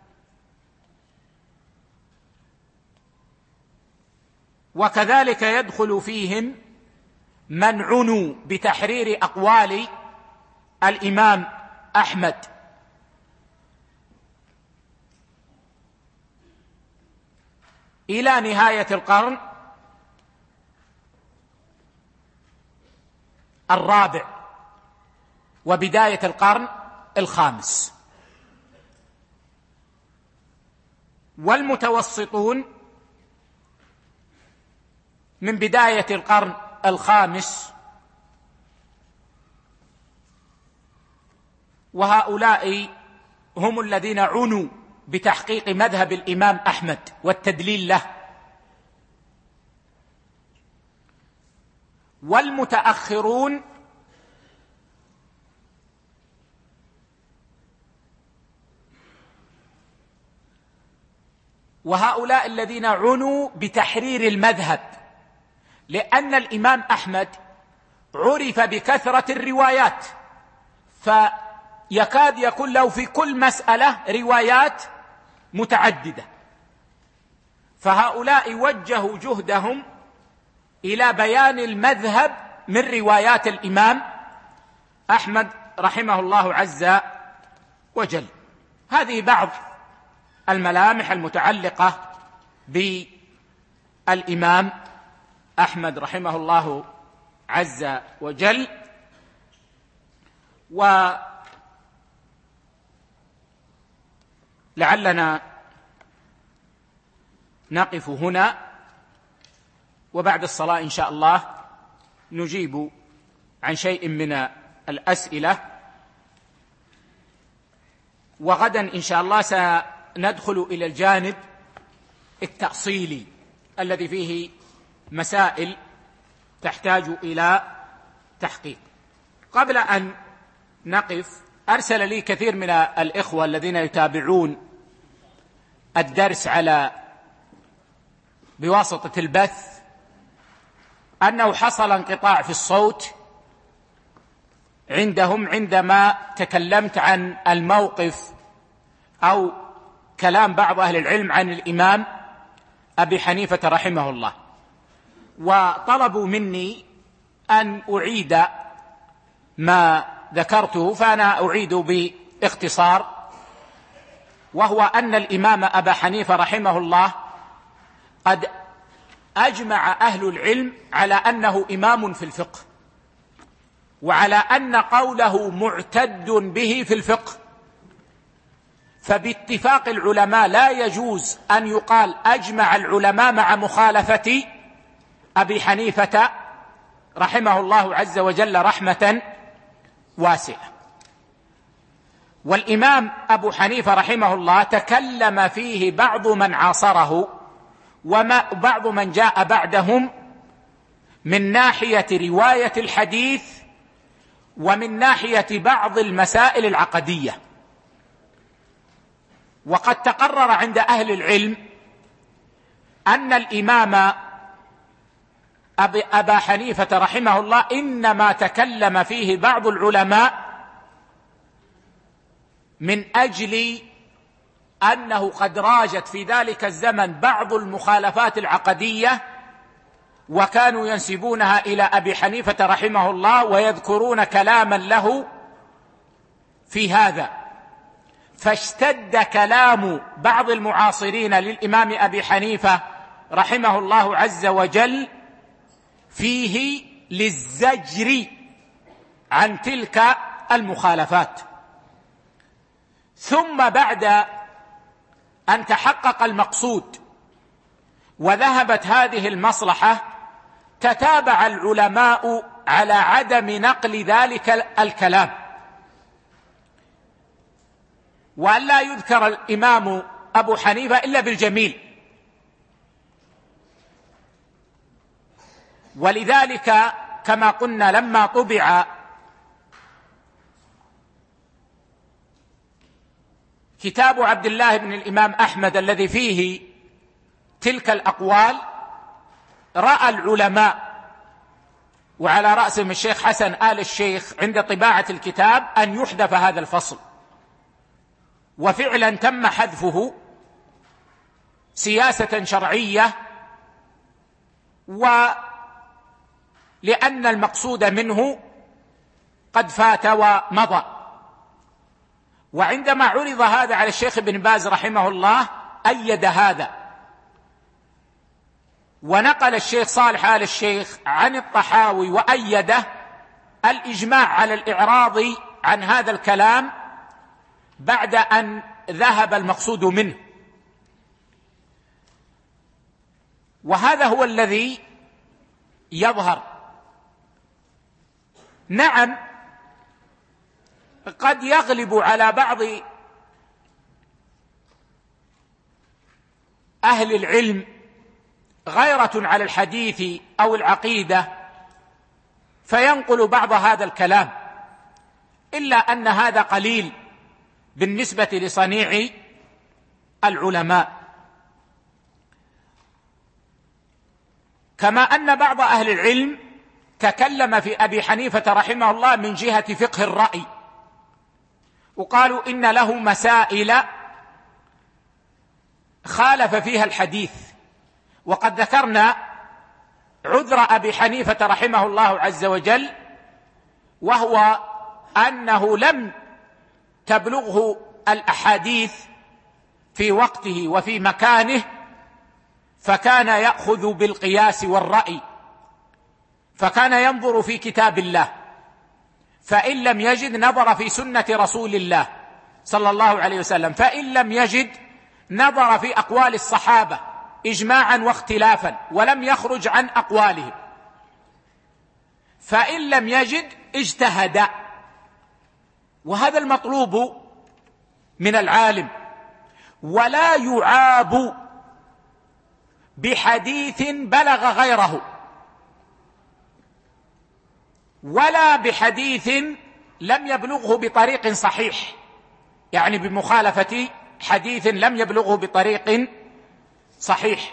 وكذلك يدخل فيهم من عنوا بتحرير أقوال الإمام أحمد إلى نهاية القرن الرابع وبداية القرن الخامس. والمتوسطون من بداية القرن الخامس، وهؤلاء هم الذين عنوا بتحقيق مذهب الإمام أحمد والتدليل له. والمتأخرون وهؤلاء الذين عنوا بتحرير المذهب، لأن الإمام أحمد عرف بكثرة الروايات، فيكاد يكون له في كل مسألة روايات متعددة، فهؤلاء وجهوا جهدهم إلى بيان المذهب من روايات الإمام أحمد رحمه الله عز وجل. هذه بعض الملامح المتعلقة بالإمام أحمد رحمه الله عز وجل. ولعلنا نقف هنا، وبعد الصلاة إن شاء الله نجيب عن شيء من الأسئلة، وغدا إن شاء الله سندخل إلى الجانب التأصيلي الذي فيه مسائل تحتاج إلى تحقيق. قبل أن نقف، أرسل لي كثير من الإخوة الذين يتابعون الدرس على بواسطة البث أنه حصل انقطاع في الصوت عندهم عندما تكلمت عن الموقف أو كلام بعض أهل العلم عن الإمام أبي حنيفة رحمه الله، وطلبوا مني أن أعيد ما ذكرته، فأنا أعيد باختصار، وهو أن الإمام أبا حنيفة رحمه الله قد أجمع أهل العلم على أنه إمام في الفقه، وعلى أن قوله معتد به في الفقه، فباتفاق العلماء لا يجوز أن يقال أجمع العلماء مع مخالفة أبي حنيفة رحمه الله عز وجل رحمة واسعة. والإمام أبو حنيفة رحمه الله تكلم فيه بعض من عاصره وبعض من جاء بعدهم من ناحية رواية الحديث ومن ناحية بعض المسائل العقدية. وقد تقرر عند أهل العلم أن الإمام أبا حنيفة رحمه الله إنما تكلم فيه بعض العلماء من أجل أنه قد راجت في ذلك الزمن بعض المخالفات العقدية، وكانوا ينسبونها إلى أبي حنيفة رحمه الله ويذكرون كلاما له في هذا، فاشتد كلام بعض المعاصرين للإمام أبي حنيفة رحمه الله عز وجل فيه للزجر عن تلك المخالفات. ثم بعد أن تحقق المقصود وذهبت هذه المصلحة، تتابع العلماء على عدم نقل ذلك الكلام، وأن لا يذكر الإمام أبو حنيفة إلا بالجميل. ولذلك كما قلنا لما طبع كتاب عبد الله بن الإمام أحمد الذي فيه تلك الأقوال، رأى العلماء وعلى رأسهم الشيخ حسن آل الشيخ عند طباعة الكتاب أن يحذف هذا الفصل، وفعلا تم حذفه سياسة شرعية، ولأن المقصود منه قد فات ومضى. وعندما عرض هذا على الشيخ ابن باز رحمه الله أيد هذا، ونقل الشيخ صالح آل الشيخ عن الطحاوي وأيده الإجماع على الإعراض عن هذا الكلام بعد أن ذهب المقصود منه. وهذا هو الذي يظهر. نعم، قد يغلب على بعض أهل العلم غيرة على الحديث أو العقيدة فينقل بعض هذا الكلام، إلا أن هذا قليل بالنسبة لصنيع العلماء. كما أن بعض أهل العلم تكلم في أبي حنيفة رحمه الله من جهة فقه الرأي، وقالوا إن له مسائل خالف فيها الحديث. وقد ذكرنا عذر أبي حنيفة رحمه الله عز وجل، وهو أنه لم تبلغه الأحاديث في وقته وفي مكانه، فكان يأخذ بالقياس والرأي، فكان ينظر في كتاب الله، فإن لم يجد نظر في سنة رسول الله صلى الله عليه وسلم، فإن لم يجد نظر في أقوال الصحابة إجماعا واختلافا ولم يخرج عن أقوالهم، فإن لم يجد اجتهد. وهذا المطلوب من العالم، ولا يعاب بحديث بلغ غيره، ولا بحديث لم يبلغه بطريق صحيح، يعني بمخالفة حديث لم يبلغه بطريق صحيح.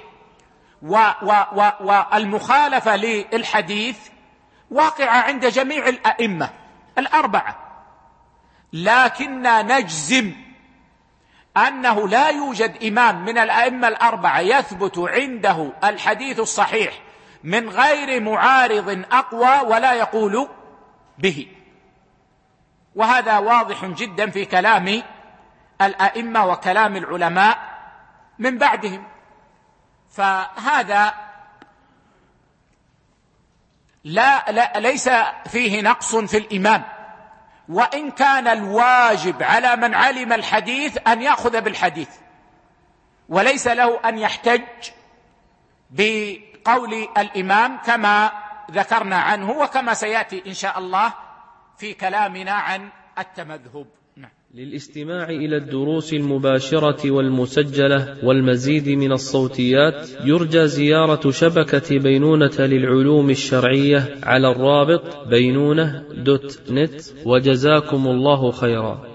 والمخالفة للحديث واقعة عند جميع الأئمة الأربعة، لكننا نجزم أنه لا يوجد إمام من الأئمة الأربعة يثبت عنده الحديث الصحيح من غير معارض أقوى ولا يقول به. وهذا واضح جدا في كلام الأئمة وكلام العلماء من بعدهم. فهذا لا, لا ليس فيه نقص في الإمام، وإن كان الواجب على من علم الحديث أن يأخذ بالحديث، وليس له أن يحتج بقول الإمام كما ذكرنا عنه، وكما سيأتي إن شاء الله في كلامنا عن التمذهب. للاستماع إلى الدروس المباشرة والمسجلة والمزيد من الصوتيات يرجى زيارة شبكة بينونة للعلوم الشرعية على الرابط بينونة دوت نت. وجزاكم الله خيرا.